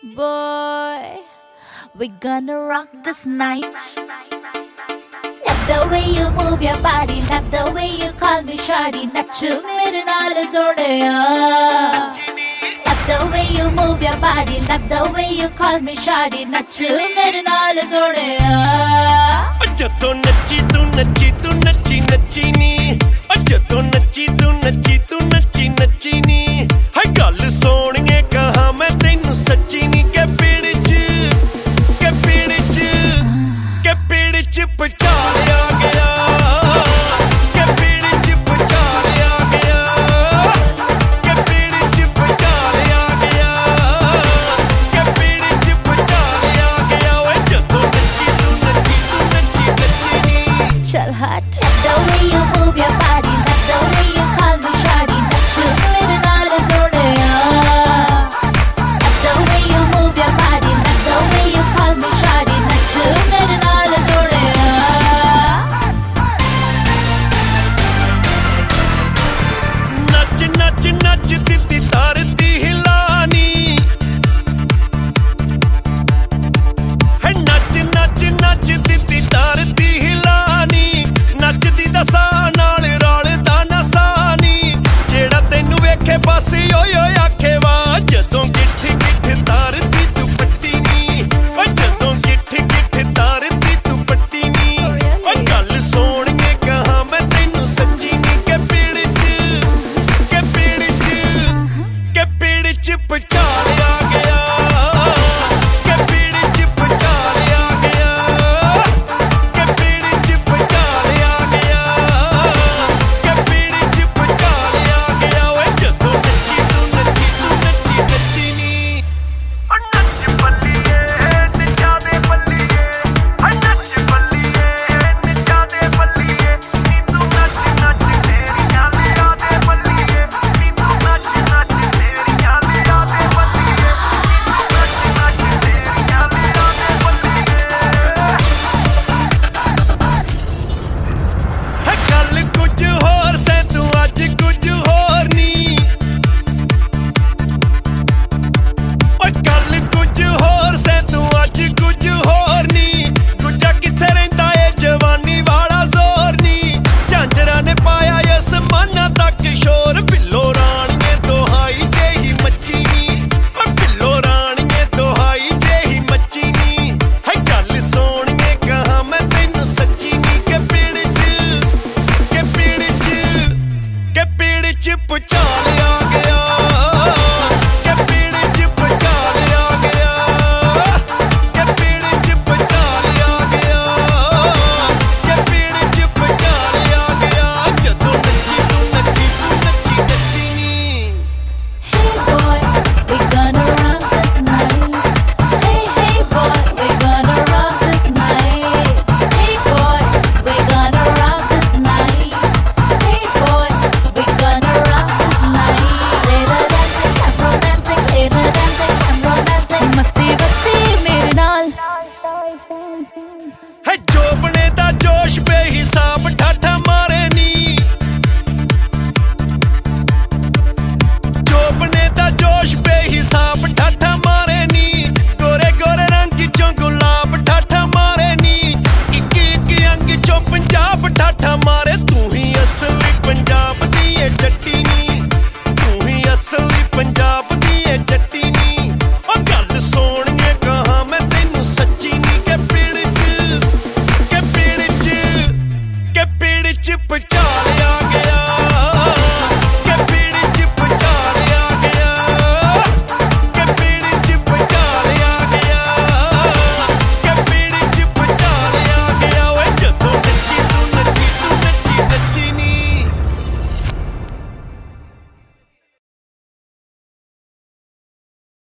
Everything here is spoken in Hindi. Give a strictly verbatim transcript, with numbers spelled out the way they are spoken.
Boy, we're gonna rock this night. Love the way you move your body, love the way you call me shawty. Nachu mere naal soneya. Love the way you move your body, love the way you call me shawty. Nachu mere naal soneya. Jadon nachi tu nachi tu nachi nachi ni. Jadon nachi tu nachi tu nachi nachi ni. Hai gall soniye kaha main tenu sachi ni. Ke pid ch ke pid ch ke pid ch pachaliya gaya. Ke pid ch pachaliya gaya. Ke pid ch pachaliya gaya. Ke pid ch pachaliya gaya. Oye jadon nachi tu nachi tu nachi nachi ni. Chal hut. Love the way you move your body, love the way you call me shawty. Nachu mere naal soneya. Love the way you move your body, love the way you call me shawty. Nachu mere naal soneya. नच नच नच दित्ती धरती हिलानी है नच नच नच दित्ती धरती हिलानी नचदी दसा नाल रलदा नसानी जेड़ा तैनू वेखे बस ओए ओए आखे वा जदों गिठ गिठ धरती तू पट्टी नी ओ जदों गिठ गिठ धरती तू पट्टी नी ओ गल सोहणिए कहा मैं तैनू सच्ची नी के पीड़ च के पीड़ च के पीड़ च पचालिया गया के पीड़ च पचालिया गया के पीड़ च पचालिया गया के पीड़ च पचालिया गया ओए जदों नच्ची तू नच्ची तू नच्ची नच्ची नी ओ नच बल्लीए निचा दे बल्लीए ओ नच बल्लीए निचा दे बल्लीए नी तू नच नच तेरियां लिया दे बल्लीए नी तू नच नच तेरियां लिया दे बल्लीए नी तू नच नच तेरियां लिया दे बल्लीए है गल कुछ होर से तू अज कुछ होर नी ओए गल कुछ होर से तू अज कुछ होर नी दूजा किथे रहिंदा ए जवानी वाला जोर नी झांजरा ने पाया इस माना तक शोर पिल्लो राणीए दोहाई जेही मच्ची नी ओ पिल्लो राणीए दोहाई जेही मच्ची नी है गल सोहणिए कहा मैं तैनू सच्ची नी के पीड़ च के पीड़ च के पीड़ च पचालिया गया के पीड़ च पचालिया गया के पीड़ च पचालिया गया के पीड़ च पचालिया गया जदों नच्ची तू नच्ची तू नच्ची नच्ची नी Hey boy, we're gonna rock this night. Hey hey boy, we're gonna rock this night. Hey boy, we're gonna rock this night. Hey boy, we're gonna rock this night. Little dancing, afro dancing, little dancing, afro dancing. Masti masti mere naal. है जोबने दा जोश बेहिसाब ठाठा मारे नी जोबने दा जोश बेहिसाब ठाठा मारे नी गोरे गोरे रंग चों गुलाब ठाठा मारे नी इक इक अंग चों पंजाब ठाठा मारे तू ही असली पंजाब दी ए जट्टी नी तू ही असली पंजाब दी ए जट्टी नी ओ गल सोहणिए कहा मैं तैनू सच्ची नी के पीड़ च के पीड़ च के पीड़ च पचालिया